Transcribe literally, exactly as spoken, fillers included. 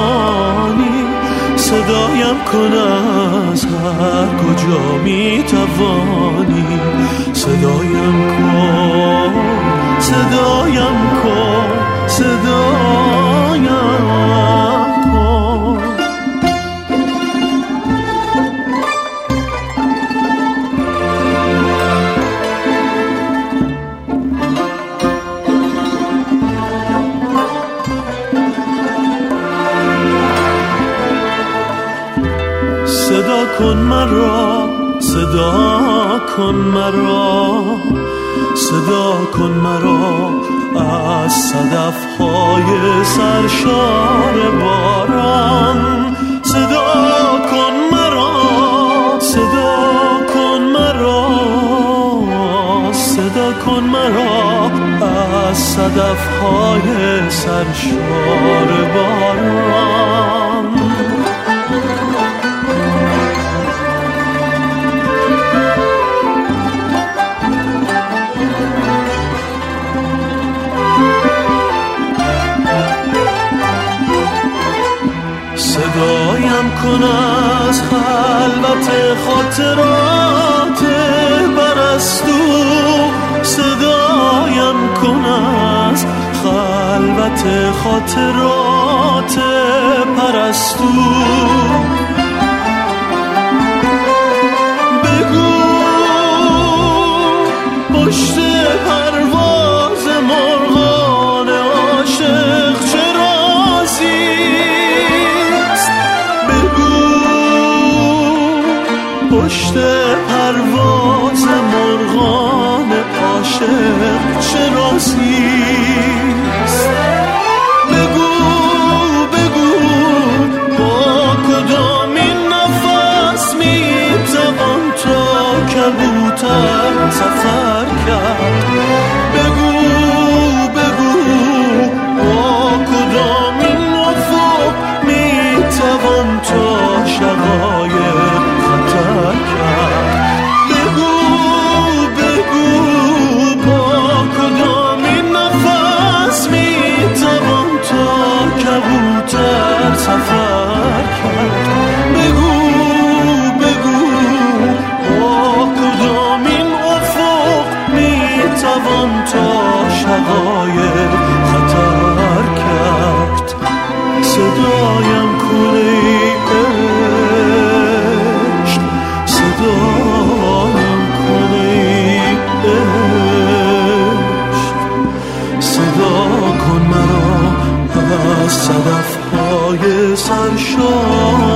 توانی، صدایم کن از هر کجا می توانی، صدایم کن، صدایم کن، صدایم کن. صدا کن مرا، صدا کن مرا، صدا کن مرا از صدف‌های سرشار باران، صدا کن مرا، صدا کن مرا، صدا کن مرا از صدف‌های سرشار باران. صدایم کن از خلوت خاطرات پرستو، صدایم کن از خلوت خاطرات پرستو. بگو پشت پرواز مرغان عاشق چه رازیست، پشت پرواز مرغان عاشق چه رازیست. بگو بگو با کدامین نفس می توان تا کبوتر سفر کرد. بگو بگو با کدامین افق می توان تا شقایق خطر کرد. بگو بگو با کدامین نفس می توان تا کبوتر سفر کرد. بگو بگو با کدامین افق می توان تا شقایق خطر کرد. صدایم کن ای عشق، صدایم کن ای عشق، صدا کن مرا از صدف‌های سرشار